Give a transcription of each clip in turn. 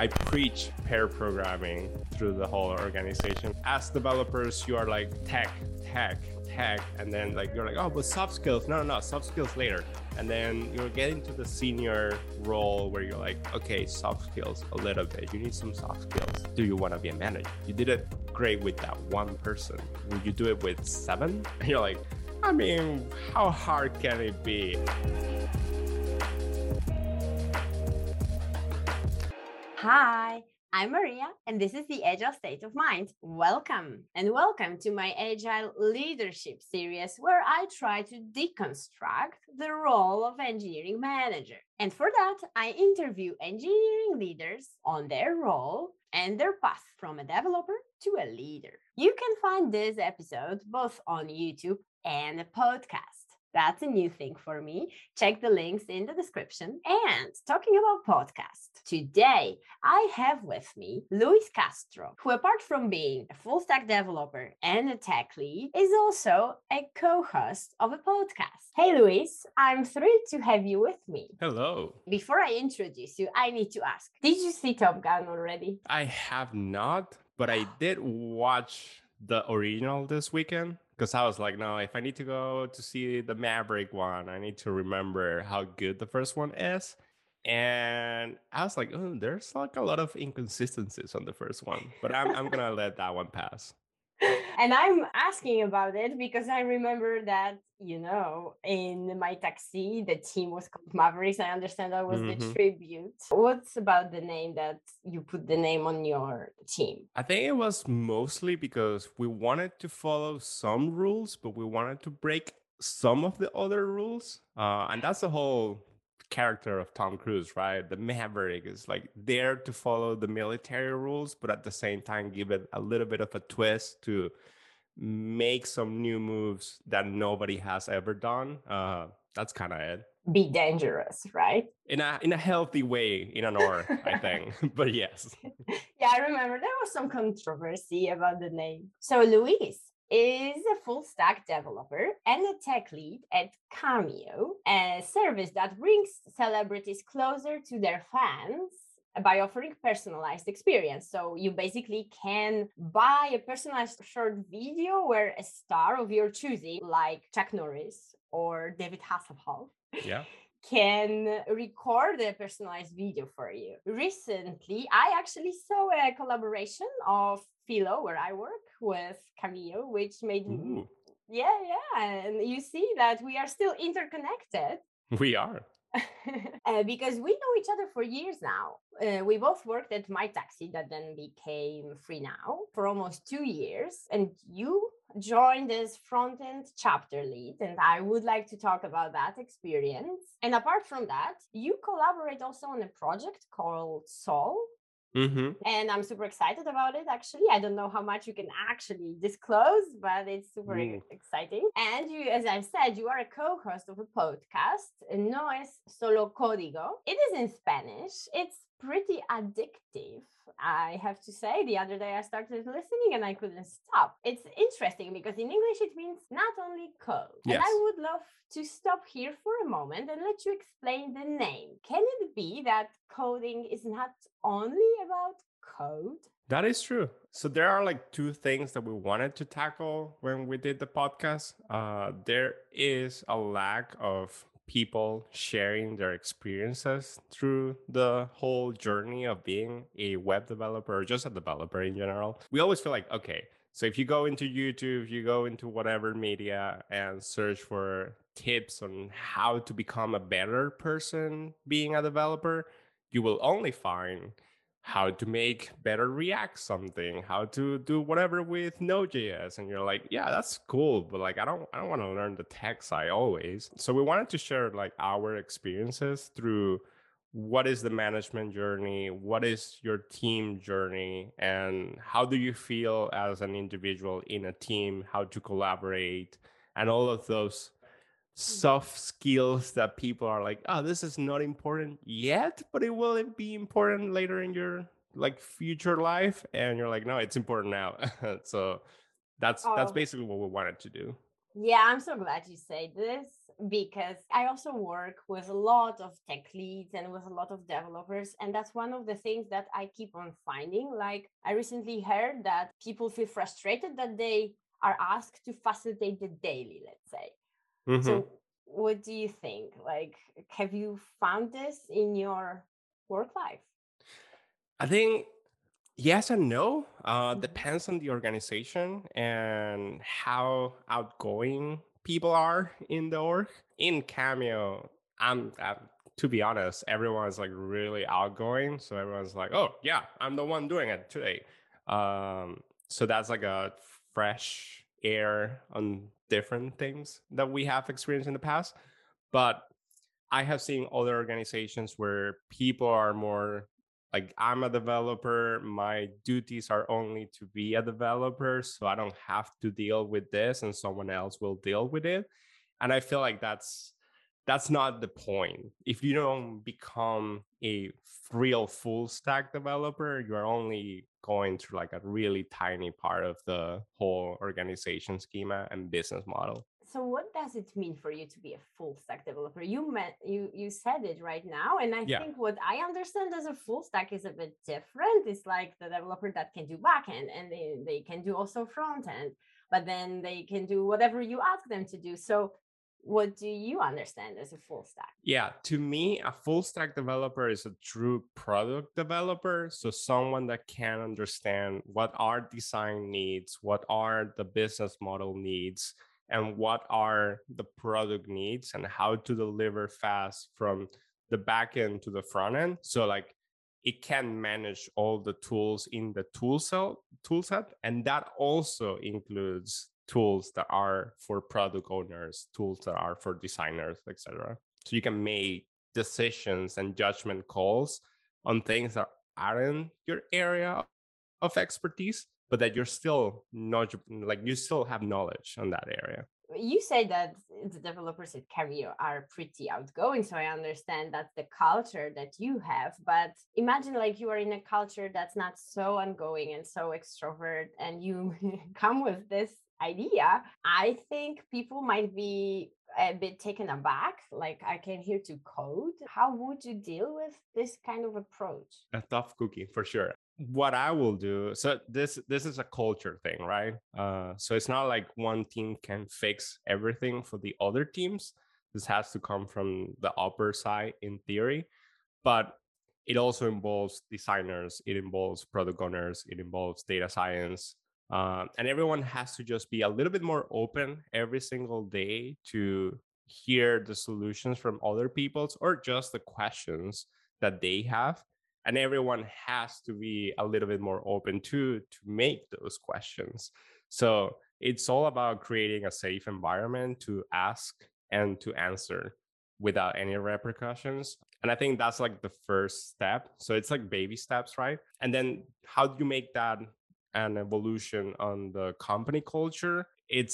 I preach pair programming through the whole organization. As developers, you are like tech, and then like you're like, oh, but soft skills. No, soft skills later. And then you're getting to the senior role where you're like, okay, soft skills a little bit. You need some soft skills. Do you want to be a manager? You did it great with that one person. Would you do it with 7? And you're like, I mean, how hard can it be? Hi, I'm Maria, and this is the Agile State of Mind. Welcome, and welcome to my Agile Leadership series, where I try to deconstruct the role of engineering manager. And for that, I interview engineering leaders on their role and their path from a developer to a leader. You can find this episode both on YouTube and a podcast. That's a new thing for me. Check the links in the description. And talking about podcast, today I have with me Luis Castro, who apart from being a full stack developer and a tech lead, is also a co-host of a podcast. Hey Luis, I'm thrilled to have you with me. Hello. Before I introduce you, I need to ask, did you see Top Gun already? I have not, but I did watch the original this weekend. Because I was like, no, if I need to go to see the Maverick one, I need to remember how good the first one is. And I was like, oh, there's like a lot of inconsistencies on the first one. But I'm going to let that one pass. And I'm asking about it because I remember that, in my taxi, the team was called Mavericks. I understand that was the tribute. What's about the name that you put the name on your team? I think it was mostly because we wanted to follow some rules, but we wanted to break some of the other rules. And that's the whole character of Tom Cruise, right? The Maverick is like there to follow the military rules, but at the same time give it a little bit of a twist to make some new moves that nobody has ever done. That's kind of it. Be dangerous, right? In a healthy way, in an or, I think. But yes. Yeah, I remember there was some controversy about the name. So Luis is a full stack developer and a tech lead at Cameo, a service that brings celebrities closer to their fans by offering personalized experience. So you basically can buy a personalized short video where a star of your choosing, like Chuck Norris or David Hasselhoff, can record a personalized video for you. Recently, I actually saw a collaboration of Philo, where I work, with Cameo, which made me, and you see that we are still interconnected. We are. Because we know each other for years now. We both worked at My Taxi, that then became Free Now, for almost 2 years. And you joined as front-end chapter lead, and I would like to talk about that experience. And apart from that, you collaborate also on a project called Sol. And I'm super excited about it, actually. I don't know how much you can actually disclose, but it's super exciting. And you, as I said, you are a co-host of a podcast, No es solo código. It is in Spanish. It's pretty addictive, I have to say. The other day I started listening and I couldn't stop. It's interesting because in English it means not only code. Yes. And I would love to stop here for a moment and let you explain the name. Can it be that coding is not only about code? That is true. So there are like 2 things that we wanted to tackle when we did the podcast. There is a lack of people sharing their experiences through the whole journey of being a web developer or just a developer in general. We always feel like, okay, so if you go into YouTube, you go into whatever media and search for tips on how to become a better person being a developer, you will only find how to make better React something, how to do whatever with Node.js. And you're like, yeah, that's cool, but like, I don't want to learn the tech side always. So we wanted to share like our experiences through what is the management journey, what is your team journey, and how do you feel as an individual in a team, how to collaborate, and all of those soft skills that people are like, oh, this is not important yet, but it will be important later in your like future life. And you're like, no, it's important now. So that's basically what we wanted to do. Yeah, I'm so glad you say this because I also work with a lot of tech leads and with a lot of developers. And that's one of the things that I keep on finding. Like, I recently heard that people feel frustrated that they are asked to facilitate the daily, let's say. Hmm. So, what do you think? Like, have you found this in your work life? I think yes and no. Mhm. Depends on the organization and how outgoing people are in the org. In Cameo, I'm to be honest, everyone's like really outgoing. So everyone's like, oh yeah, I'm the one doing it today. So that's like a fresh air on different things that we have experienced in the past. But I have seen other organizations where people are more like, I'm a developer, my duties are only to be a developer, so I don't have to deal with this and someone else will deal with it. And I feel like that's not the point. If you don't become a real full stack developer, you're only going through like a really tiny part of the whole organization schema and business model. So what does it mean for you to be a full stack developer? You said it right now, and I Yeah. think what I understand as a full stack is a bit different. It's like the developer that can do backend and they can do also front end, but then they can do whatever you ask them to do. So what do you understand as a full stack? Yeah, to me, a full stack developer is a true product developer. So, someone that can understand what our design needs, what are the business model needs, and what are the product needs, and how to deliver fast from the back end to the front end. So, like, it can manage all the tools in the tool set, and that also includes tools that are for product owners, tools that are for designers, etc. So you can make decisions and judgment calls on things that aren't your area of expertise, but that you're still not like, you still have knowledge on that area. You say that the developers at Cameo are pretty outgoing, so I understand that's the culture that you have. But imagine like you are in a culture that's not so ongoing and so extrovert, and you come with this idea. I think people might be a bit taken aback. Like, I came here to code. How would you deal with this kind of approach? A tough cookie for sure. What I will do, so this is a culture thing, right? So it's not like one team can fix everything for the other teams. This has to come from the upper side in theory, but it also involves designers, it involves product owners, it involves data science, and everyone has to just be a little bit more open every single day to hear the solutions from other people's or just the questions that they have. And everyone has to be a little bit more open to make those questions. So it's all about creating a safe environment to ask and to answer without any repercussions. And I think that's like the first step. So it's like baby steps, right? And then how do you make that an evolution on the company culture?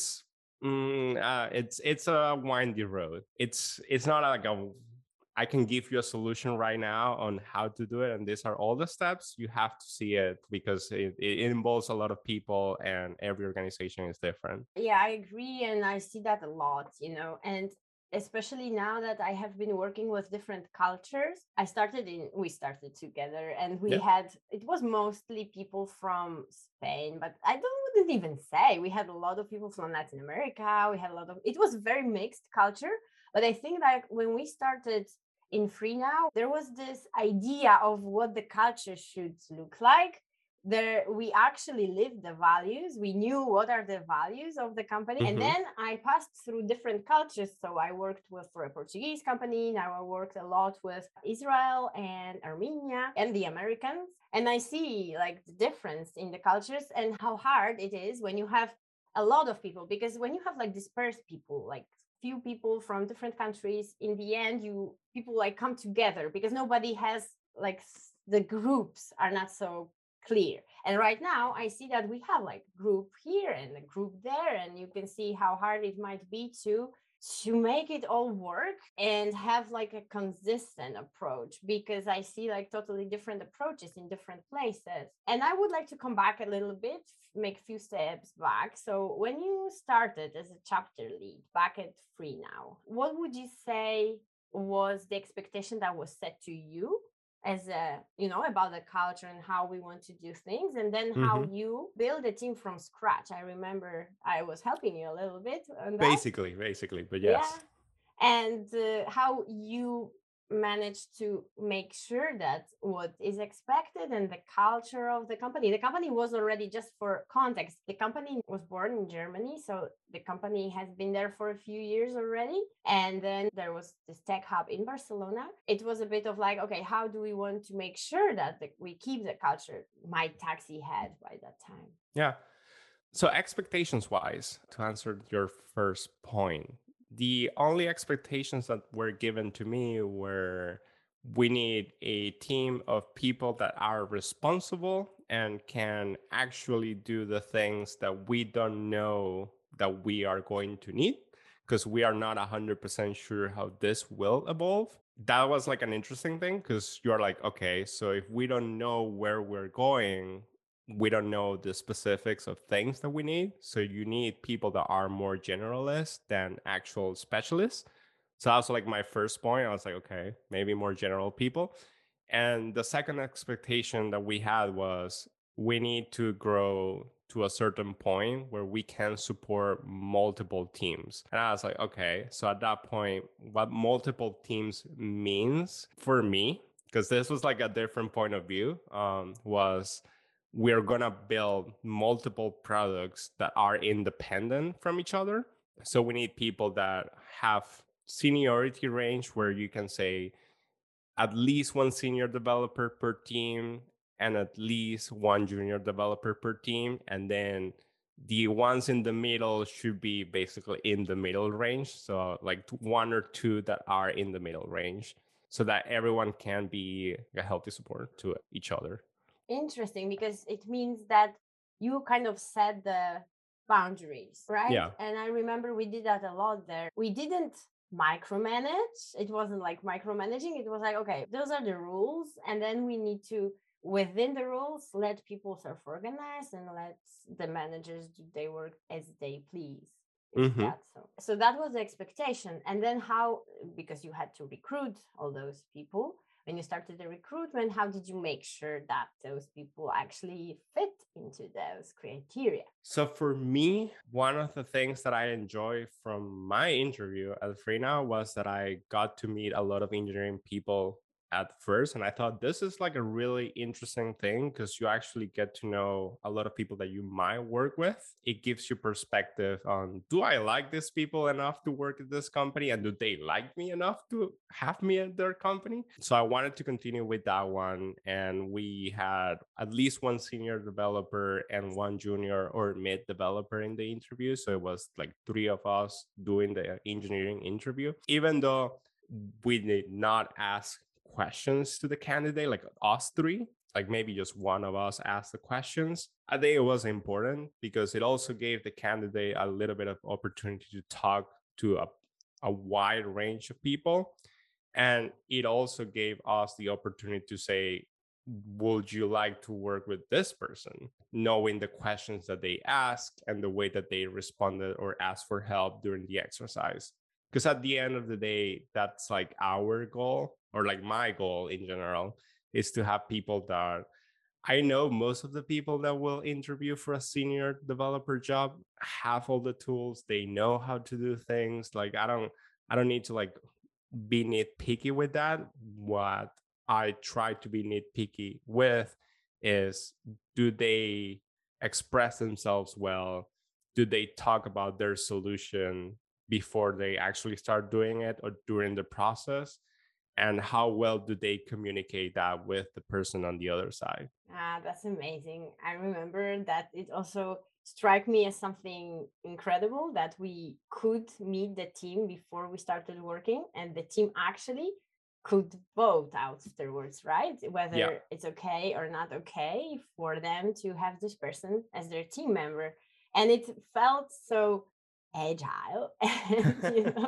It's a windy road. It's not like a, I can give you a solution right now on how to do it, and these are all the steps. You have to see it because it involves a lot of people, and every organization is different. Yeah, I agree. And I see that a lot, and especially now that I have been working with different cultures. We started together and Yeah. it was mostly people from Spain, but wouldn't even say we had a lot of people from Latin America. It was a very mixed culture. But I think that when we started in Free Now, there was this idea of what the culture should look like. There we actually lived the values, we knew what are the values of the company, and Hmm. then I passed through different cultures. So I worked with for a Portuguese company, now I worked a lot with Israel and Armenia and the Americans, and I see like the difference in the cultures and how hard it is when you have a lot of people, because when you have like dispersed people, like few people from different countries, in the end you people like come together because nobody has like the groups are not so clear. And right now I see that we have like group here and a group there, and you can see how hard it might be to to make it all work and have like a consistent approach, because I see like totally different approaches in different places. And I would like to come back a little bit, make a few steps back. So when you started as a chapter lead back at Free Now, what would you say was the expectation that was set to you as a, about the culture and how we want to do things, and then how Hmm. you build a team from scratch? I remember I was helping you a little bit on that. Basically, but Yeah. yes. And how you manage to make sure that what is expected and the culture of the company was already, just for context, the company was born in Germany, so the company has been there for a few years already, and then there was this tech hub in Barcelona. It was a bit of like, okay, how do we want to make sure that we keep the culture my taxi had by that time? Yeah. So, expectations wise, to answer your first point, the only expectations that were given to me were we need a team of people that are responsible and can actually do the things that we don't know that we are going to need, because we are not 100% sure how this will evolve. That was like an interesting thing, because you're like, okay, so if we don't know where we're going, we don't know the specifics of things that we need. So you need people that are more generalist than actual specialists. So that was like my first point. I was like, okay, maybe more general people. And the second expectation that we had was we need to grow to a certain point where we can support multiple teams. And I was like, okay, so at that point, what multiple teams means for me, because this was like a different point of view, was we're going to build multiple products that are independent from each other. So we need people that have seniority range where you can say at least one senior developer per team and at least one junior developer per team. And then the ones in the middle should be basically in the middle range. So like one or two that are in the middle range, so that everyone can be a healthy support to each other. Interesting, because it means that you kind of set the boundaries, right? Yeah. And I remember we did that a lot there. We didn't micromanage. It wasn't like micromanaging. It was like, okay, those are the rules. And then we need to, within the rules, let people self-organize and let the managers do their work as they please. Is Mm-hmm. that so? So that was the expectation. And then how, because you had to recruit all those people, when you started the recruitment, how did you make sure that those people actually fit into those criteria? So for me, one of the things that I enjoy from my interview at Freenow was that I got to meet a lot of engineering people at first. And I thought this is like a really interesting thing, because you actually get to know a lot of people that you might work with. It gives you perspective on, do I like these people enough to work at this company? And do they like me enough to have me at their company? So I wanted to continue with that one. And we had at least one senior developer and one junior or mid developer in the interview. So it was like three of us doing the engineering interview, even though we did not ask questions to the candidate, like us three, like maybe just one of us asked the questions. I think it was important because it also gave the candidate a little bit of opportunity to talk to a wide range of people. And it also gave us the opportunity to say, would you like to work with this person? Knowing the questions that they asked and the way that they responded or asked for help during the exercise. Because at the end of the day, that's like our goal, or like my goal in general, is to have people that I know most of the people that will interview for a senior developer job have all the tools. They know how to do things. Like I don't need to like be nitpicky with that. What I try to be nitpicky with is, do they express themselves well? Do they talk about their solution before they actually start doing it or during the process? And how well do they communicate that with the person on the other side? Ah, that's amazing. I remember that it also struck me as something incredible that we could meet the team before we started working, and the team actually could vote afterwards, right? Yeah. Whether it's okay or not okay for them to have this person as their team member. And it felt so agile and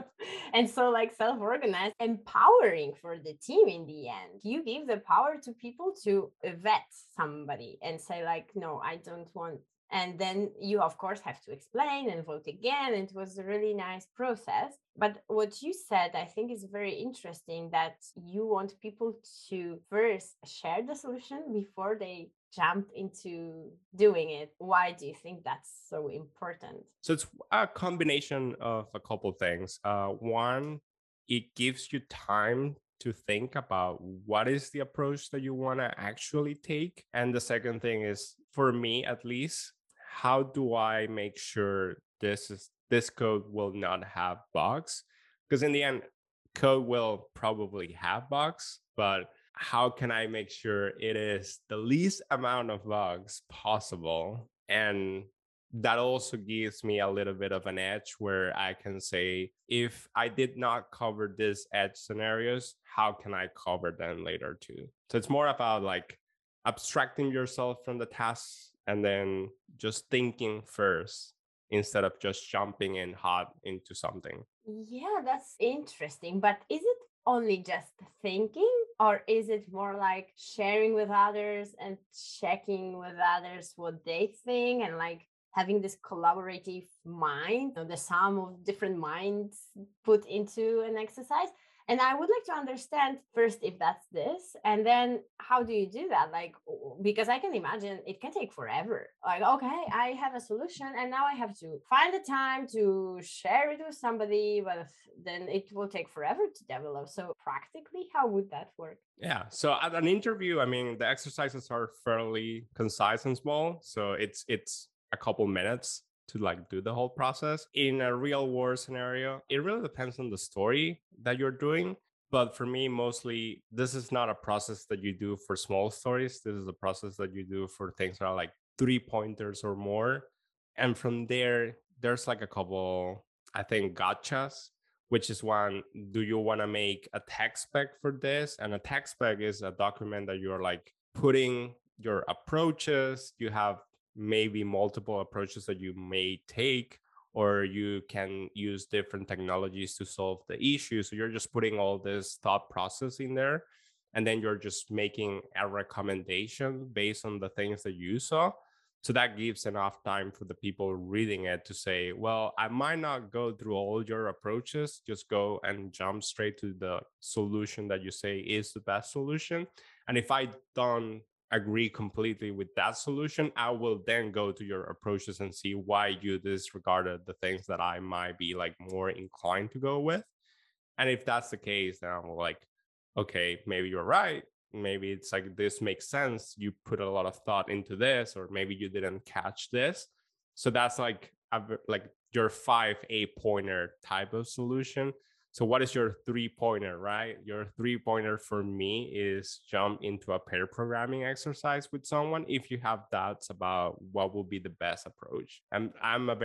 and so like self-organized, empowering for the team. In the end, you give the power to people to vet somebody and say like, no, I don't want, and then you of course have to explain and vote again. It was a really nice process. But what you said, I think, is very interesting, that you want people to first share the solution before they jump into doing it. Why do you think that's so important? So it's a combination of a couple things. One, it gives you time to think about what is the approach that you want to actually take. And the second thing is, for me at least, how do I make sure this code will not have bugs? Because in the end, code will probably have bugs, but how can I make sure it is the least amount of bugs possible? And that also gives me a little bit of an edge where I can say, if I did not cover these edge scenarios, how can I cover them later too? So it's more about like abstracting yourself from the tasks and then just thinking first instead of just jumping in hot into something. Yeah, that's interesting. But is it only just thinking, or is it more like sharing with others and checking with others what they think, and like having this collaborative mind, the sum of different minds put into an exercise? And I would like to understand first if that's this, and then how do you do that? Like, because I can imagine it can take forever. Like, okay, I have a solution, and now I have to find the time to share it with somebody, but then it will take forever to develop. So, practically, how would that work? Yeah. So at an interview, I mean, the exercises are fairly concise and small. So it's a couple minutes to like do the whole process. In a real world scenario, it really depends on the story that you're doing. But for me, mostly this is not a process that you do for small stories. This is a process that you do for things that are like 3 pointers or more. And from there, there's like a couple, I think, gotchas, which is one, do you want to make a tech spec for this? And a tech spec is a document that you're like putting your approaches. You have maybe multiple approaches that you may take, or you can use different technologies to solve the issue. So you're just putting all this thought process in there. And then you're just making a recommendation based on the things that you saw. So that gives enough time for the people reading it to say, well, I might not go through all your approaches, just go and jump straight to the solution that you say is the best solution. And if I don't agree completely with that solution, I will then go to your approaches and see why you disregarded the things that I might be like more inclined to go with. And if that's the case, then I'm like, okay, maybe you're right. Maybe it's like this makes sense. You put a lot of thought into this, or maybe you didn't catch this. So that's like like your 5 8 pointer type of solution. So what is your 3 pointer, right? Your 3 pointer for me is jump into a pair programming exercise with someone if you have doubts about what will be the best approach. And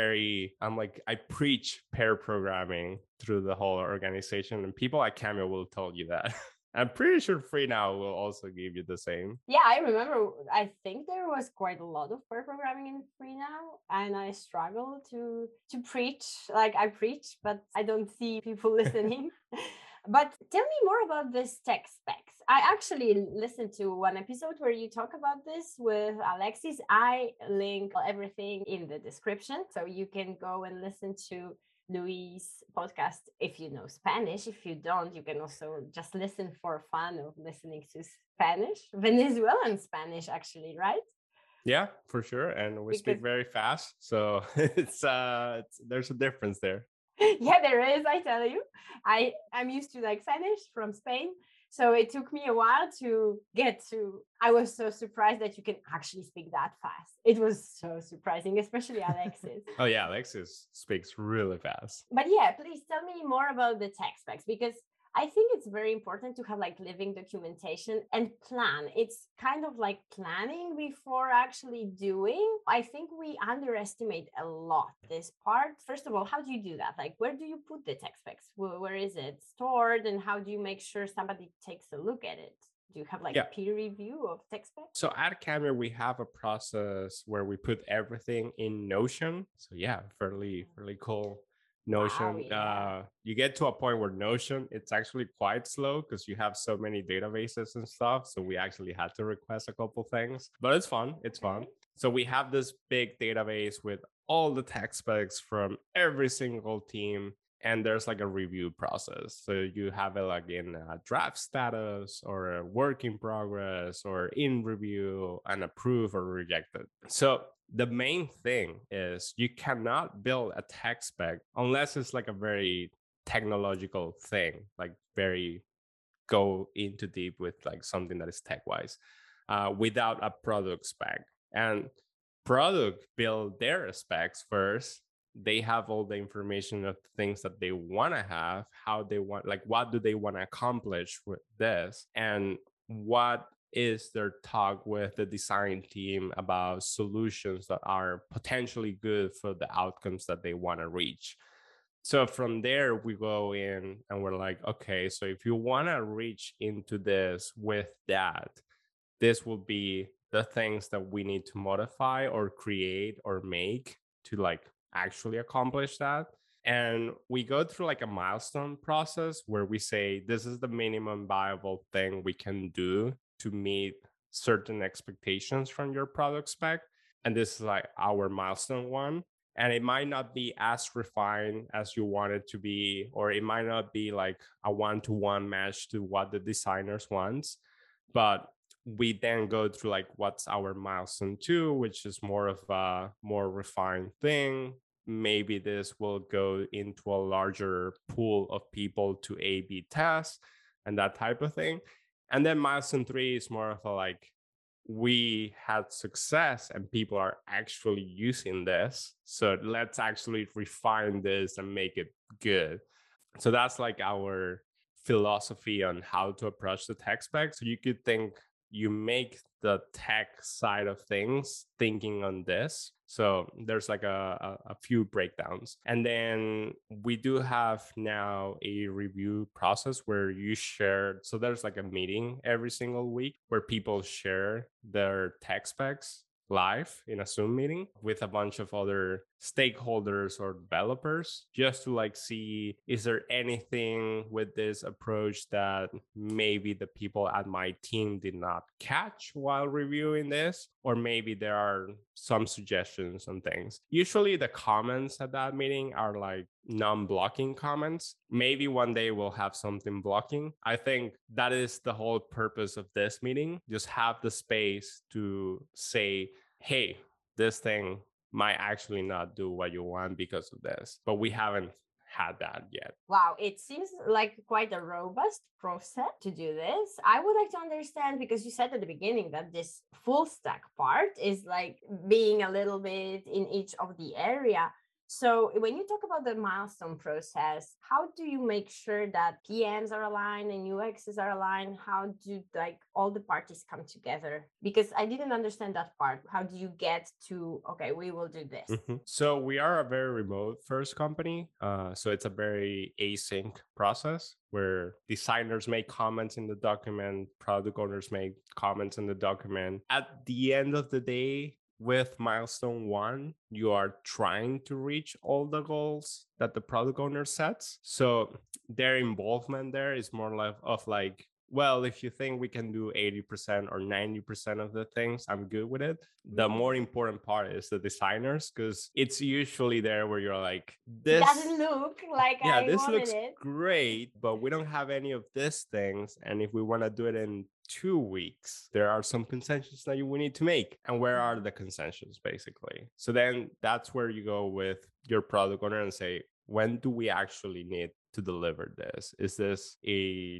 I'm like, I preach pair programming through the whole organization, and people at Cameo will tell you that. I'm pretty sure Free Now will also give you the same. Yeah, I remember. I think there was quite a lot of pair programming in Free Now, and I struggle to preach. Like I preach, but I don't see people listening. But tell me more about this tech specs. I actually listened to one episode where you talk about this with Alexis. I link everything in the description, so you can go and listen to Luis podcast if you know Spanish. If you don't, you can also just listen for fun of listening to Spanish, Venezuelan Spanish, actually, right? Yeah, for sure. And we Because speak very fast. So there's a difference there. yeah, there is, I tell you. I'm used to like Spanish from Spain. So it took me a while to get to. I was so surprised that you can actually speak that fast. It was so surprising, especially Alexis. Oh yeah, Alexis speaks really fast. But yeah, please tell me more about the tech specs, because I think it's very important to have like living documentation and plan. It's kind of like planning before actually doing. I think we underestimate a lot this part. First of all, how do you do that? Like, where do you put the tech specs? Where is it stored? And how do you make sure somebody takes a look at it? Do you have like Yeah. peer review of tech specs? So at Cameo, we have a process where we put everything in Notion. So yeah, fairly cool. Wow, Notion. yeah. You get to a point where Notion, it's actually quite slow because you have so many databases and stuff. So we actually had to request a couple things, but it's fun. It's fun. Okay. So we have this big database with all the tech specs from every single team, and there's like a review process. So you have it like in a draft status or a work in progress or in review and approved or rejected. So the main thing is you cannot build a tech spec unless it's like a very technological thing, like very go into deep with like something that is tech wise, without a product spec. And product build their specs first. They have all the information of things that they want to have, how they want, like what do they want to accomplish with this, and what is their talk with the design team about solutions that are potentially good for the outcomes that they want to reach. So from there we go in and we're like, okay, so if you want to reach into this with that, this will be the things that we need to modify or create or make to like actually accomplish that. And we go through like a milestone process where we say this is the minimum viable thing we can do to meet certain expectations from your product spec, and this is like our milestone one. And it might not be as refined as you want it to be, or it might not be like a one-to-one match to what the designers wants, but we then go through like what's our milestone two, which is more of a more refined thing. Maybe this will go into a larger pool of people to A B test and that type of thing. And then milestone three is more of a like, we had success and people are actually using this. So let's actually refine this and make it good. So that's like our philosophy on how to approach the tech spec. So you could think you make the tech side of things thinking on this. So there's like a few breakdowns. And then we do have now a review process where you share. So there's like a meeting every single week where people share their tech specs live in a Zoom meeting with a bunch of other stakeholders or developers, just to like see, is there anything with this approach that maybe the people at my team did not catch while reviewing this, or maybe there are some suggestions on things. Usually the comments at that meeting are like non-blocking comments. Maybe one day we'll have something blocking. I think that is the whole purpose of this meeting. Just have the space to say, hey, this thing might actually not do what you want because of this, but we haven't had that yet. Wow, it seems like quite a robust process to do this. I would like to understand, because you said at the beginning that this full stack part is like being a little bit in each of the area. So when you talk about the milestone process, how do you make sure that PMs are aligned and UXs are aligned? How do like all the parties come together? Because I didn't understand that part. How do you get to, okay, we will do this? So we are a very remote first company. So it's a very async process where designers make comments in the document, product owners make comments in the document. At the end of the day, with milestone one, you are trying to reach all the goals that the product owner sets. So their involvement there is more like, well, if you think we can do 80% or 90% of the things, I'm good with it. The more important part is the designers, because it's usually there where you're like, This this doesn't look like yeah, I this wanted looks it. great, but we don't have any of these things. And if we want to do it in 2 weeks, there are some concessions that we need to make. And where are the concessions, basically? So then that's where you go with your product owner and say, when do we actually need to deliver this? Is this a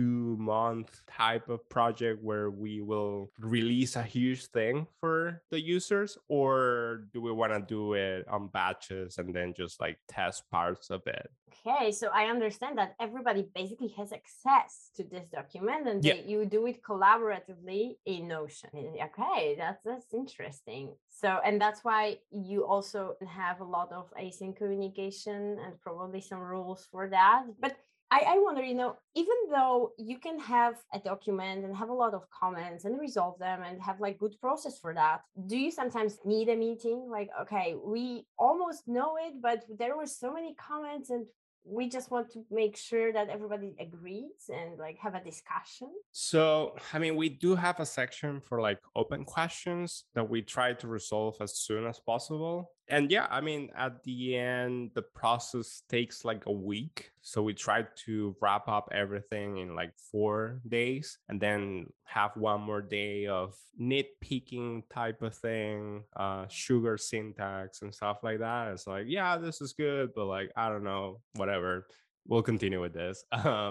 2-month type of project where we will release a huge thing for the users, or do we want to do it on batches and then just like test parts of it? Okay, so I understand that everybody basically has access to this document, and you do it collaboratively in Notion. Okay, that's interesting. So, and that's why you also have a lot of async communication and probably some rules for that. But I wonder, even though you can have a document and have a lot of comments and resolve them and have like good process for that, do you sometimes need a meeting? Like, okay, we almost know it, but there were so many comments and we just want to make sure that everybody agrees and like have a discussion. So, I mean, we do have a section for like open questions that we try to resolve as soon as possible. And yeah, I mean, at the end, the process takes like a week. So we try to wrap up everything in like 4 days and then have one more day of nitpicking type of thing, sugar syntax and stuff like that. It's like, yeah, this is good, but like, I don't know, whatever. We'll continue with this.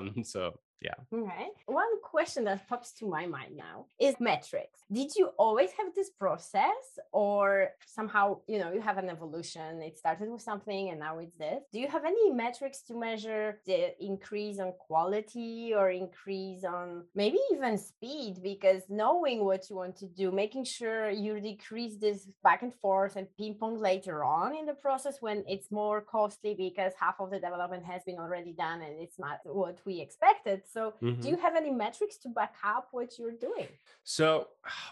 So yeah. Okay. One question that pops to my mind now is metrics. Did you always have this process, or somehow, you have an evolution? It started with something and now it's this. Do you have any metrics to measure the increase on quality or increase on maybe even speed? Because knowing what you want to do, making sure you decrease this back and forth and ping pong later on in the process when it's more costly because half of the development has been already done and it's not what we expected. So, do you have any metrics to back up what you're doing? So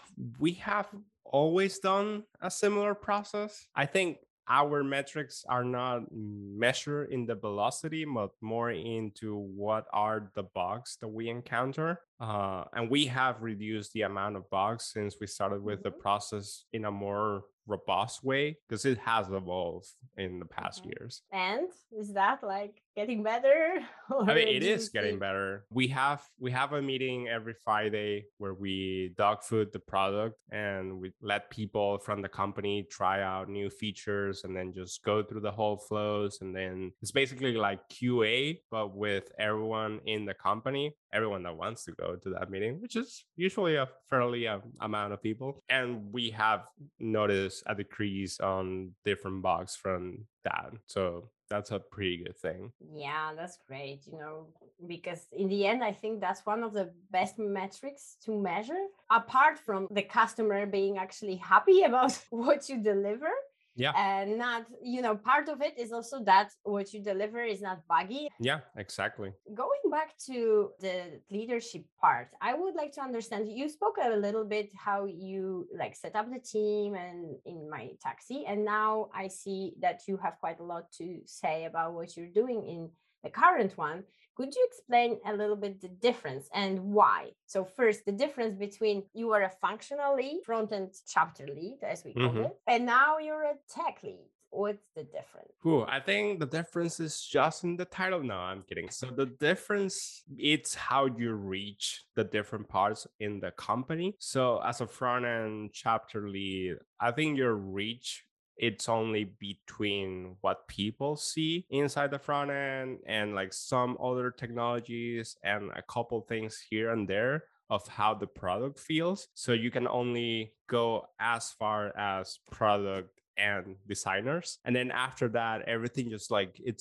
we have always done a similar process. I think our metrics are not measured in the velocity, but more into what are the bugs that we encounter. And we have reduced the amount of bugs since we started with the process in a more robust way because it has evolved in the past years. And is that like getting better? Or I mean, it is getting better. We have a meeting every Friday where we dog food the product and we let people from the company try out new features and then just go through the whole flows. And then it's basically like QA, but with everyone in the company, everyone that wants to go to that meeting, which is usually a fairly amount of people. And we have noticed a decrease on different bugs from that. So that's a pretty good thing. Yeah, that's great, because in the end, I think that's one of the best metrics to measure, apart from the customer being actually happy about what you deliver. Yeah. And not, part of it is also that what you deliver is not buggy. Yeah, exactly. Going back to the leadership part, I would like to understand, you spoke a little bit how you like set up the team and in my taxi, and now I see that you have quite a lot to say about what you're doing in the current one. Could you explain a little bit the difference and why? So first, the difference between you are a functional lead, front-end chapter lead, as we call it, and now you're a tech lead. What's the difference? Cool. I think the difference is just in the title. No, I'm kidding. So the difference, it's how you reach the different parts in the company. So as a front end chapter lead, I think your reach, it's only between what people see inside the front end and like some other technologies and a couple things here and there of how the product feels. So you can only go as far as product and designers, and then after that everything just like it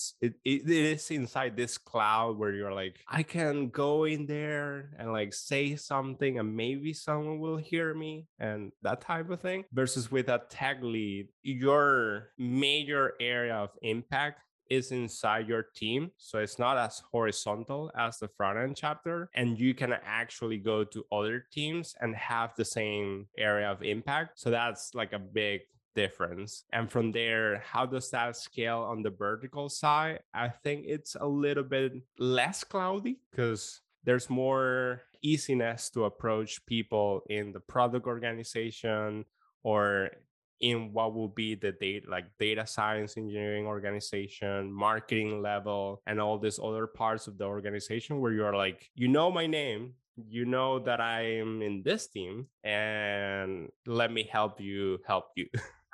is inside this cloud where you're like, I can go in there and like say something and maybe someone will hear me and that type of thing, versus with a tech lead, your major area of impact is inside your team. So it's not as horizontal as the front end chapter. And you can actually go to other teams and have the same area of impact. So that's like a big difference. And from there, how does that scale on the vertical side? I think it's a little bit less cloudy because there's more easiness to approach people in the product organization or in what will be the data science engineering organization, marketing level, and all these other parts of the organization where you're like, my name, you know that I'm in this team, and let me help you help you.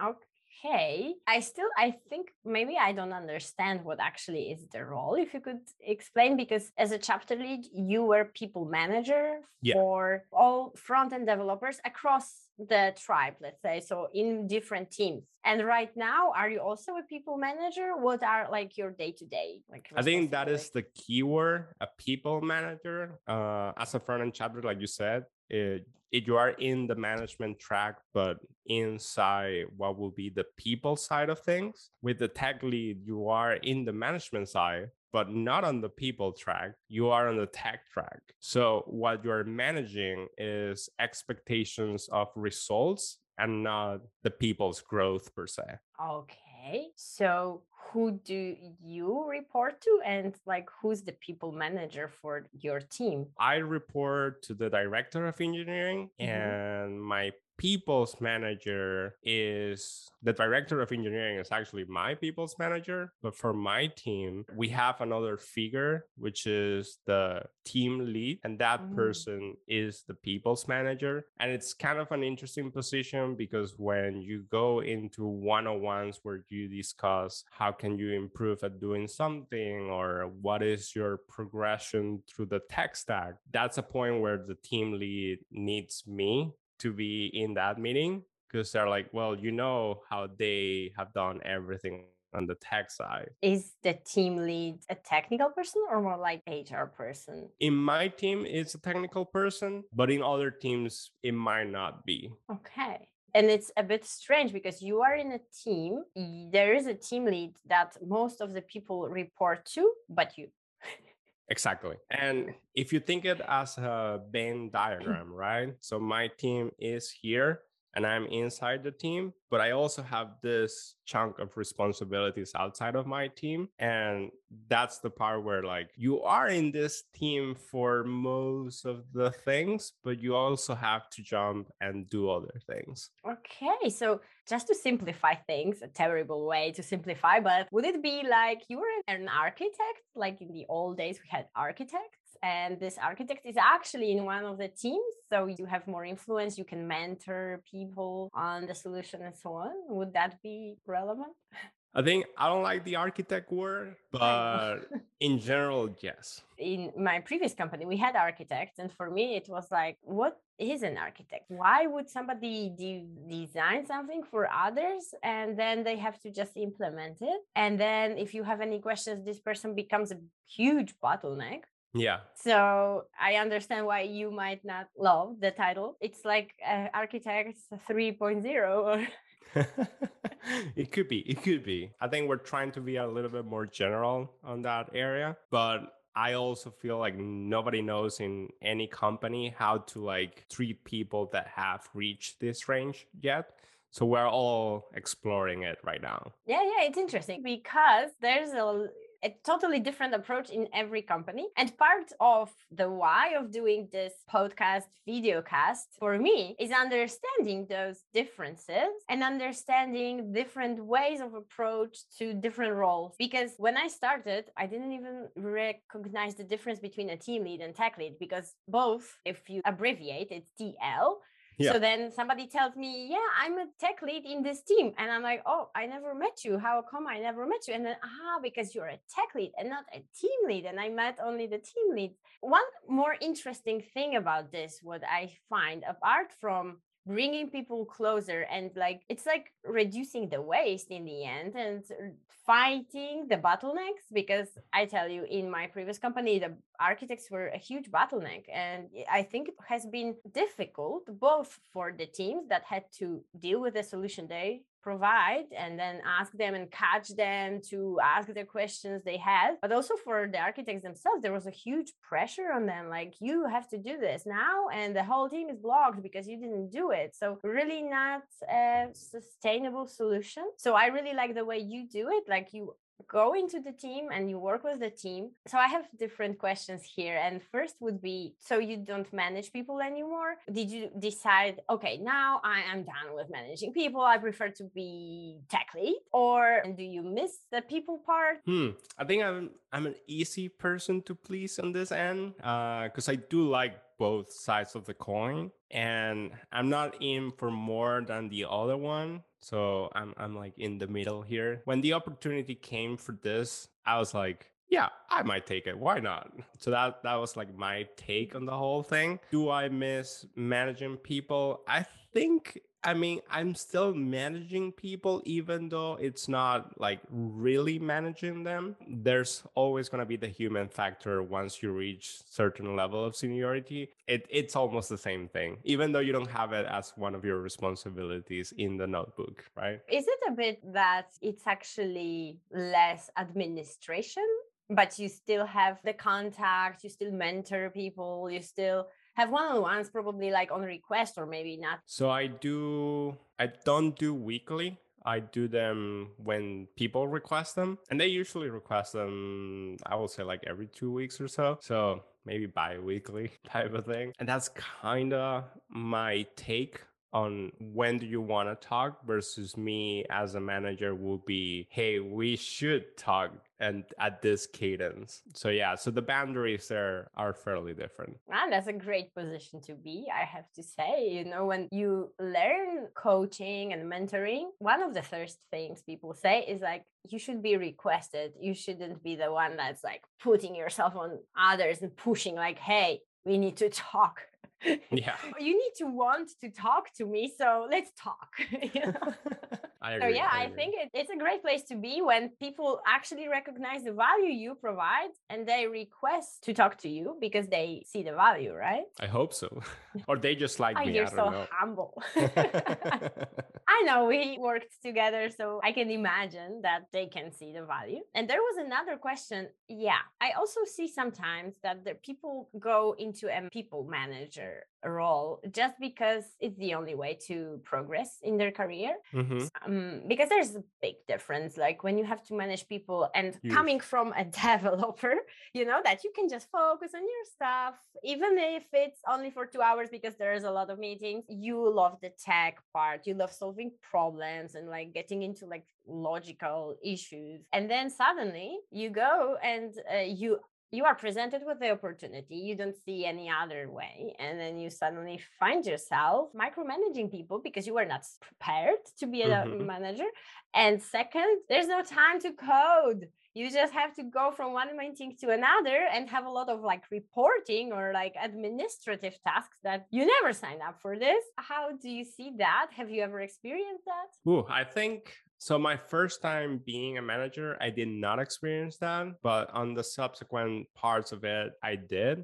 Okay. I think maybe I don't understand what actually is the role. If you could explain, because as a chapter lead, you were people manager for all front-end developers across the tribe, let's say, so in different teams. And right now, are you also a people manager? What are like your day-to-day like? I think that is the keyword, a people manager. As a front-end chapter, like you said, you are in the management track, but inside what will be the people side of things. With the tech lead, you are in the management side, but not on the people track. You are on the tech track. So what you're managing is expectations of results and not the people's growth per se. Okay. So who do you report to, and like who's the people manager for your team? I report to the director of engineering, and my people's manager is the director of engineering is actually my people's manager. But for my team, we have another figure, which is the team lead, and that person is the people's manager. And it's kind of an interesting position because when you go into one-on-ones where you discuss how can you improve at doing something or what is your progression through the tech stack, that's a point where the team lead needs me to be in that meeting, because they're like, well, you know how they have done everything on the tech side. Is the team lead a technical person or more like HR person? In my team, it's a technical person, but in other teams, it might not be. Okay. And it's a bit strange because you are in a team. There is a team lead that most of the people report to, but you. Exactly. And if you think it as a Venn diagram, right? So my team is here and I'm inside the team, but I also have this chunk of responsibilities outside of my team. And that's the part where like you are in this team for most of the things, but you also have to jump and do other things. Okay, so just to simplify things, a terrible way to simplify, but would it be like you were an architect? Like in the old days, we had architects, and this architect is actually in one of the teams. So you have more influence, you can mentor people on the solution and so on. Would that be relevant? I think I don't like the architect word, but in general, yes. In my previous company, we had architects, and for me, it was like, what is an architect? Why would somebody design something for others and then they have to just implement it? And then, if you have any questions, this person becomes a huge bottleneck. Yeah. So I understand why you might not love the title. It's like Architects 3.0 or It could be. It could be. I think we're trying to be a little bit more general on that area, but I also feel like nobody knows in any company how to like treat people that have reached this range yet. So we're all exploring it right now. Yeah, it's interesting because there's a totally different approach in every company. And part of the why of doing this podcast, video cast for me is understanding those differences and understanding different ways of approach to different roles. Because when I started, I didn't even recognize the difference between a team lead and tech lead, because both, if you abbreviate, it's TL. Yeah. So then somebody tells me, yeah, I'm a tech lead in this team. And I'm like, oh, I never met you. How come I never met you? And then, because you're a tech lead and not a team lead. And I met only the team lead. One more interesting thing about this, what I find, apart from bringing people closer and like it's like reducing the waste in the end and fighting the bottlenecks, because I tell you, in my previous company the architects were a huge bottleneck, and I think it has been difficult both for the teams that had to deal with the solution they provide and then ask them and catch them to ask the questions they had, but also for the architects themselves. There was a huge pressure on them, like, you have to do this now and the whole team is blocked because you didn't do it. So really not a sustainable solution. So I really like the way you do it, like you go into the team and you work with the team. So I have different questions here. And first would be, so you don't manage people anymore? Did you decide, okay, now I am done with managing people, I prefer to be tech lead? Or do you miss the people part? I think I'm an easy person to please on this end, because I do like both sides of the coin, and I'm not in for more than the other one. So I'm like in the middle here. When the opportunity came for this, I was like, yeah, I might take it. Why not? So that was like my take on the whole thing. Do I miss managing people? I think I mean, I'm still managing people, even though it's not like really managing them. There's always going to be the human factor once you reach certain level of seniority. It's almost the same thing, even though you don't have it as one of your responsibilities in the notebook, right? Is it a bit that it's actually less administration, but you still have the contact, you still mentor people, you still have one-on-ones probably like on request or maybe not? So I don't do weekly. I do them when people request them. And they usually request them, I will say like every 2 weeks or so. So maybe bi-weekly type of thing. And that's kind of my take on when do you want to talk versus me as a manager will be, hey, we should talk and at this cadence. So yeah, so the boundaries there are fairly different. And that's a great position to be, I have to say. You know, when you learn coaching and mentoring, one of the first things people say is like, you should be requested. You shouldn't be the one that's like putting yourself on others and pushing, like, hey, we need to talk. Yeah. You need to want to talk to me, so let's talk. You know? I So agree. yeah, I I agree. think it's a great place to be when people actually recognize the value you provide and they request to talk to you because they see the value, right? I hope so. Or they just like Oh, me. you're I don't so know. humble. I know we worked together, so I can imagine that they can see the value. And there was another question. Yeah, I also see sometimes that the people go into a people manager role just because it's the only way to progress in their career. Because there's a big difference, like when you have to manage people and Huge. coming from a developer, you know, that you can just focus on your stuff, even if it's only for 2 hours because there's a lot of meetings. You love the tech part, you love solving problems and like getting into like logical issues, and then suddenly you go and you are presented with the opportunity, you don't see any other way, and then you suddenly find yourself micromanaging people because you were not prepared to be a manager. And second, there's no time to code. You just have to go from one meeting to another and have a lot of like reporting or like administrative tasks that you never signed up for this. How do you see that? Have you ever experienced that? Ooh, I think so. My first time being a manager, I did not experience that, but on the subsequent parts of it, I did.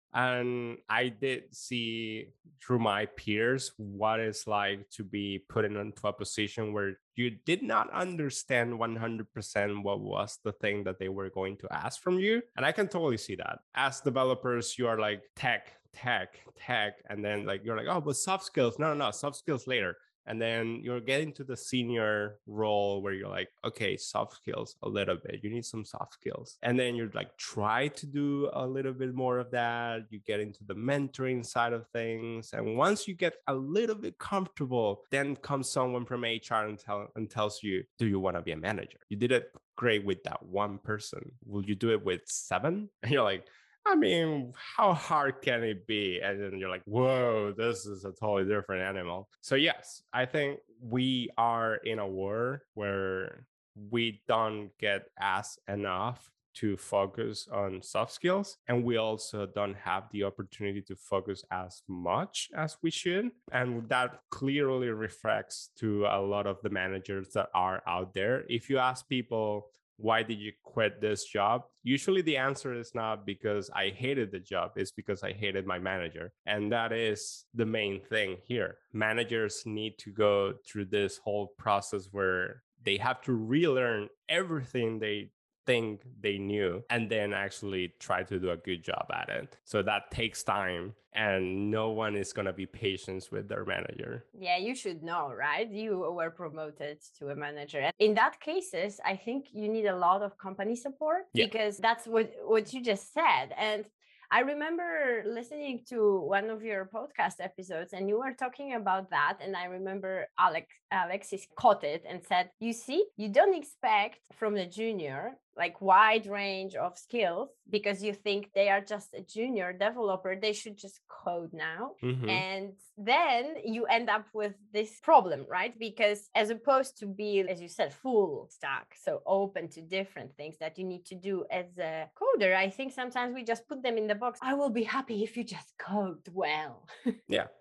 And I did see through my peers what it's like to be put into a position where you did not understand 100% what was the thing that they were going to ask from you. And I can totally see that. As developers, you are like tech, tech, tech. And then like you're like, oh, but soft skills. No, no, no, soft skills later. And then you're getting to the senior role where you're like, okay, soft skills a little bit. You need some soft skills. And then you're like, try to do a little bit more of that. You get into the mentoring side of things. And once you get a little bit comfortable, then comes someone from HR and tells you, do you want to be a manager? You did it great with that one person. Will you do it with 7? And you're like, I mean, how hard can it be? And then you're like, whoa, this is a totally different animal. So, yes, I think we are in a war where we don't get asked enough to focus on soft skills. And we also don't have the opportunity to focus as much as we should. And that clearly reflects to a lot of the managers that are out there. If you ask people, why did you quit this job? Usually the answer is not because I hated the job, it's because I hated my manager. And that is the main thing here. Managers need to go through this whole process where they have to relearn everything they think they knew and then actually try to do a good job at it. So that takes time, and no one is going to be patient with their manager. Yeah, you should know, right? You were promoted to a manager. And in that cases, I think you need a lot of company support because that's what you just said. And I remember listening to one of your podcast episodes and you were talking about that. And I remember Alexis caught it and said, you see, you don't expect from the junior like wide range of skills because you think they are just a junior developer, they should just code now. And then you end up with this problem, right? Because as opposed to be, as you said, full stack, so open to different things that you need to do as a coder, I think sometimes we just put them in the box. I will be happy if you just code well. Yeah.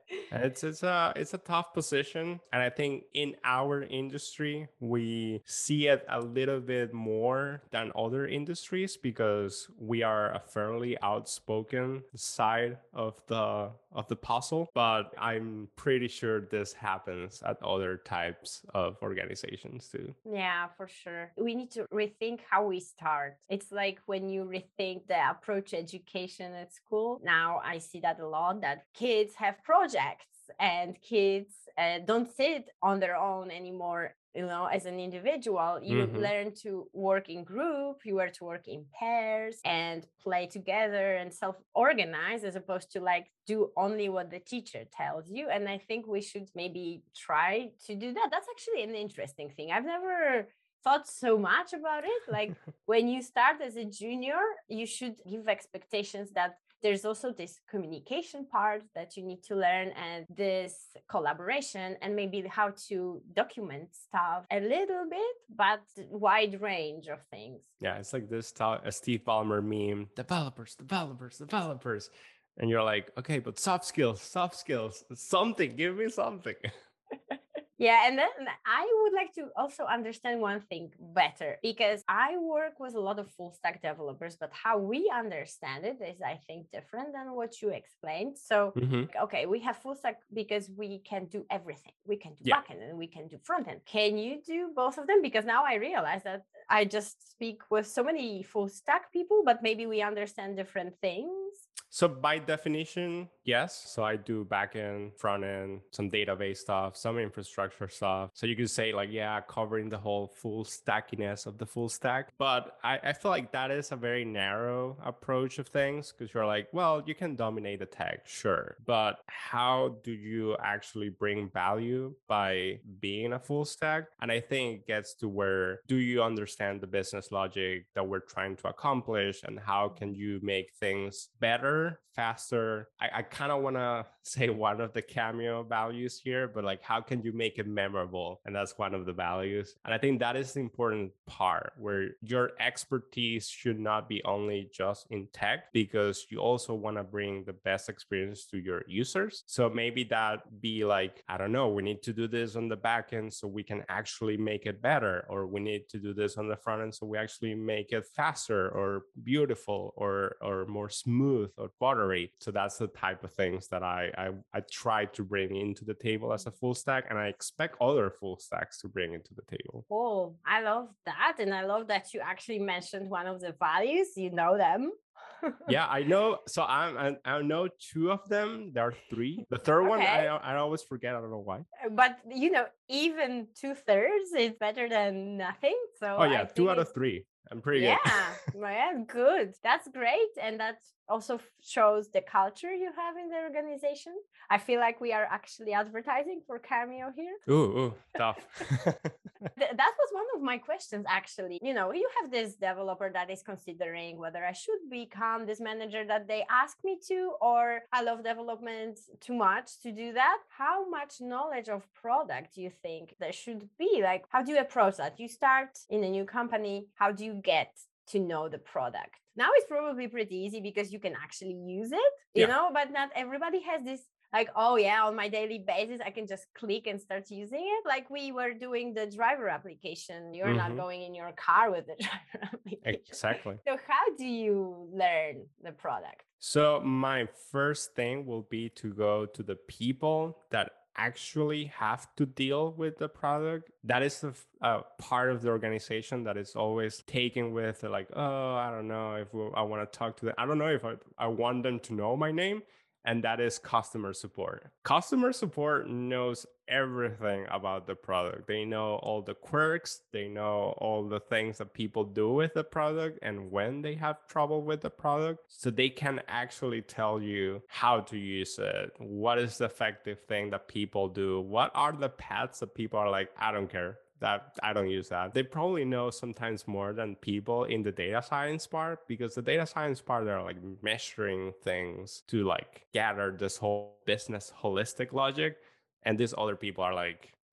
It's a tough position, and I think in our industry we see it a little bit more than other industries because we are a fairly outspoken side of the puzzle. But I'm pretty sure this happens at other types of organizations too. Yeah, for sure. We need to rethink how we start. It's like when you rethink the approach education at school. Now I see that a lot, that kids have projects and kids don't sit on their own anymore. You know, as an individual, you Hmm. learn to work in group, you learn to work in pairs and play together and self-organize, as opposed to like do only what the teacher tells you. And I think we should maybe try to do that. That's actually an interesting thing. I've never thought so much about it. Like when you start as a junior, you should give expectations that there's also this communication part that you need to learn, and this collaboration, and maybe how to document stuff a little bit, but wide range of things. Yeah, it's like this a Steve Ballmer meme: developers, developers, developers, and you're like, okay, but soft skills, something. Give me something. Yeah, and then I would like to also understand one thing better, because I work with a lot of full stack developers, but how we understand it is, I think, different than what you explained. So, Hmm. okay, we have full stack because we can do everything. We can do Yeah. backend and we can do front end. Can you do both of them? Because now I realize that I just speak with so many full stack people, but maybe we understand different things. So by definition, yes. So I do backend, front end, some database stuff, some infrastructure stuff. So you could say like, yeah, covering the whole full stackiness of the full stack. But I feel like that is a very narrow approach of things because you're like, well, you can dominate the tech, sure. But how do you actually bring value by being a full stack? And I think it gets to where do you understand the business logic that we're trying to accomplish and how can you make things better, faster? I kind of want to say one of the Cameo values here, but like, how can you make it memorable? And that's one of the values. And I think that is the important part where your expertise should not be only just in tech, because you also want to bring the best experience to your users. So maybe that be like, I don't know, we need to do this on the back end so we can actually make it better, or we need to do this on the front end so we actually make it faster or beautiful or more smooth or buttery. So that's the type of things that I try to bring into the table as a full stack, and I expect other full stacks to bring into the table. Oh, I love that. And I love that you actually mentioned one of the values. You know them. Yeah, I know. So I know two of them. There are three. The third one Okay. I always forget. I don't know why. But even 2/3 is better than nothing. So Oh yeah, I two think out it's, of three. I'm pretty good. yeah, yeah, good. That's great. And that also shows the culture you have in the organization. I feel like we are actually advertising for Cameo here. Ooh, tough. That was one of my questions, actually. You have this developer that is considering whether I should become this manager that they ask me to, or I love development too much to do that. How much knowledge of product do you think there should be? Like, how do you approach that? You start in a new company, how do you get to know the product? Now it's probably pretty easy because you can actually use it, Yeah. but not everybody has this, like, oh yeah, on my daily basis I can just click and start using it. Like we were doing the driver application, you're not Mm-hmm. going in your car with the driver application. Exactly. So how do you learn the product? So my first thing will be to go to the people that actually have to deal with the product. That is the part of the organization that is always taken with like, oh, I don't know if I want to talk to them. I don't know if I want them to know my name. And that is customer support. Customer support knows everything about the product. They know all the quirks, they know all the things that people do with the product and when they have trouble with the product. So they can actually tell you how to use it, what is the effective thing that people do, what are the paths that people are like, I don't care, that I don't use that. They probably know sometimes more than people in the data science part, because the data science part, they're like measuring things to like gather this whole business holistic logic. And these other people are like,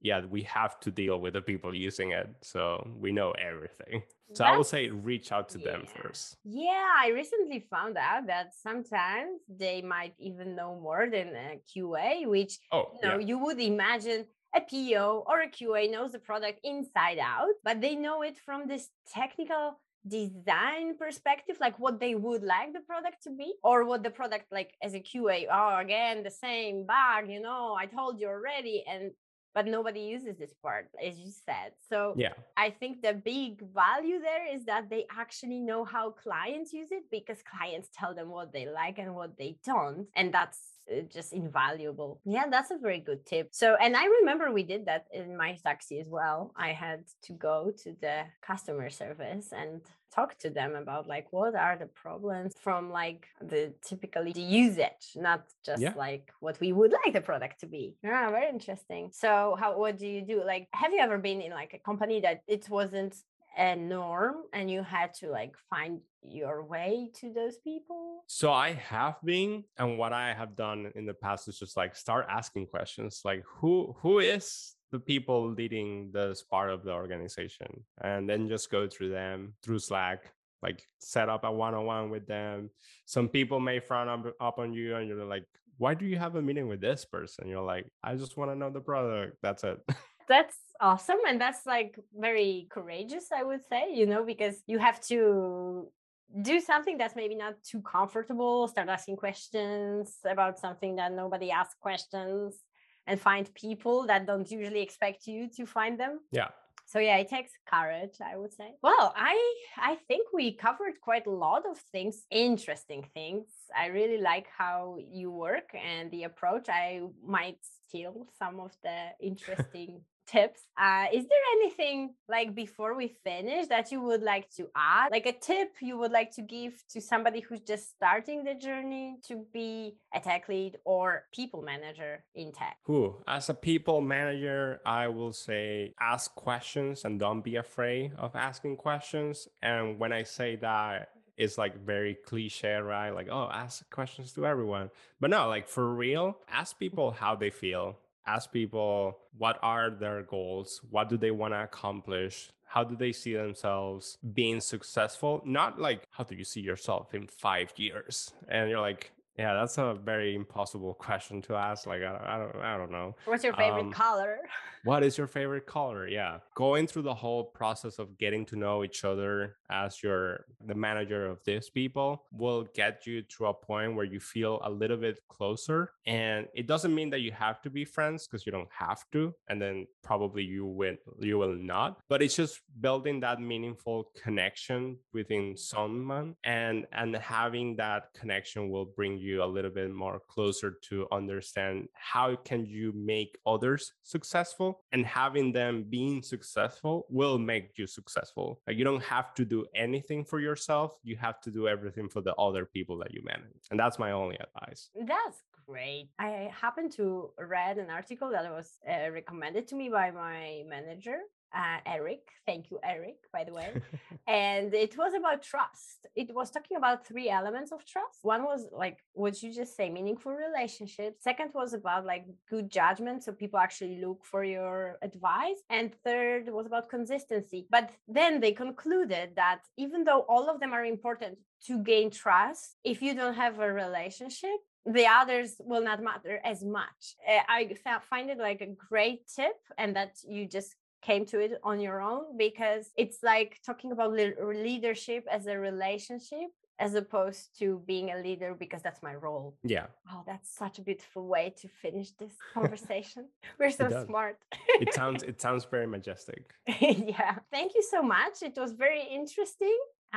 yeah, we have to deal with the people using it. So we know everything. So I would That's say reach out to them yeah. first. Yeah, I recently found out that sometimes they might even know more than a QA, which Oh, yeah. you would imagine a PO or a QA knows the product inside out, but they know it from this technical design perspective, like what they would like the product to be, or what the product like as a QA, oh, again, the same bug, I told you already. And but nobody uses this part, as you said. So Yeah. I think the big value there is that they actually know how clients use it, because clients tell them what they like and what they don't. And that's just invaluable. Yeah, that's a very good tip. So, and I remember we did that in my taxi as well. I had to go to the customer service and talk to them about like what are the problems from like the typically the usage, not just Yeah. like what we would like the product to be. Yeah, very interesting. So what do you do? Like, have you ever been in like a company that it wasn't a norm and you had to like find your way to those people? So I have been, and what I have done in the past is just like start asking questions, like who is the people leading this part of the organization, and then just go through them through Slack, like set up a one-on-one with them. Some people may frown up on you, and you're like, why do you have a meeting with this person? You're like, I just want to know the product. That's it. That's awesome. And that's like very courageous, I would say, because you have to do something that's maybe not too comfortable, start asking questions about something that nobody asks questions, and find people that don't usually expect you to find them. Yeah. So yeah, it takes courage, I would say. Well, I think we covered quite a lot of things, interesting things. I really like how you work and the approach. I might steal some of the interesting tips. Is there anything like before we finish that you would like to add? Like a tip you would like to give to somebody who's just starting the journey to be a tech lead or people manager in tech? Who, as a people manager, I will say ask questions and don't be afraid of asking questions. And when I say that, it's like very cliche, right? Like, oh, ask questions to everyone. But no, like for real, ask people how they feel. Ask people what are their goals? What do they want to accomplish? How do they see themselves being successful? Not like, how do you see yourself in 5 years? And you're like, yeah, that's a very impossible question to ask. Like, I don't know. What's your favorite color? What is your favorite color? Yeah, going through the whole process of getting to know each other as you're the manager of these people will get you to a point where you feel a little bit closer. And it doesn't mean that you have to be friends, because you don't have to, and then probably you will not. But it's just building that meaningful connection within someone, and having that connection will bring you a little bit more closer to understand how can you make others successful, and having them being successful will make you successful. Like, you don't have to do anything for yourself, you have to do everything for the other people that you manage. And that's my only advice. That's great. I happened to read an article that was recommended to me by my manager, Eric. Thank you, Eric, by the way. And it was about trust. It was talking about three elements of trust. One was like what you just say, meaningful relationships. Second was about like good judgment, so people actually look for your advice. And third was about consistency. But then they concluded that even though all of them are important to gain trust, if you don't have a relationship, the others will not matter as much. I find it like a great tip, and that you just came to it on your own, because it's like talking about leadership as a relationship as opposed to being a leader because that's my role. Yeah. Oh, that's such a beautiful way to finish this conversation. We're so smart. it sounds very majestic. Yeah. Thank you so much. It was very interesting.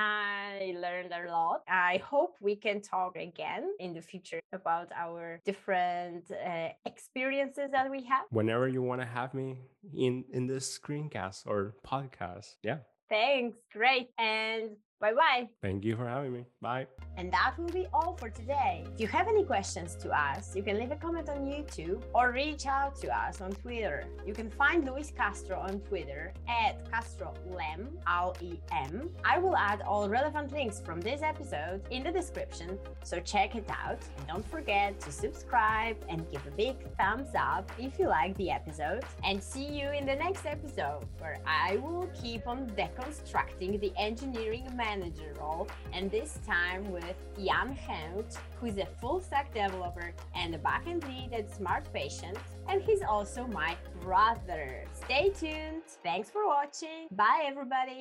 I learned a lot. I hope we can talk again in the future about our different experiences that we have. Whenever you want to have me in this screencast or podcast. Yeah. Thanks. Great. And Bye-bye. Thank you for having me. Bye. And that will be all for today. If you have any questions to us, you can leave a comment on YouTube or reach out to us on Twitter. You can find Luis Castro on Twitter at CastroLem, L-E-M. I will add all relevant links from this episode in the description, so check it out. And don't forget to subscribe and give a big thumbs up if you like the episode. And see you in the next episode, where I will keep on deconstructing the engineering manager role, and this time with Jan Hout, who is a full-stack developer and a backend lead at SmartPatient, and he's also my brother. Stay tuned. Thanks for watching. Bye, everybody.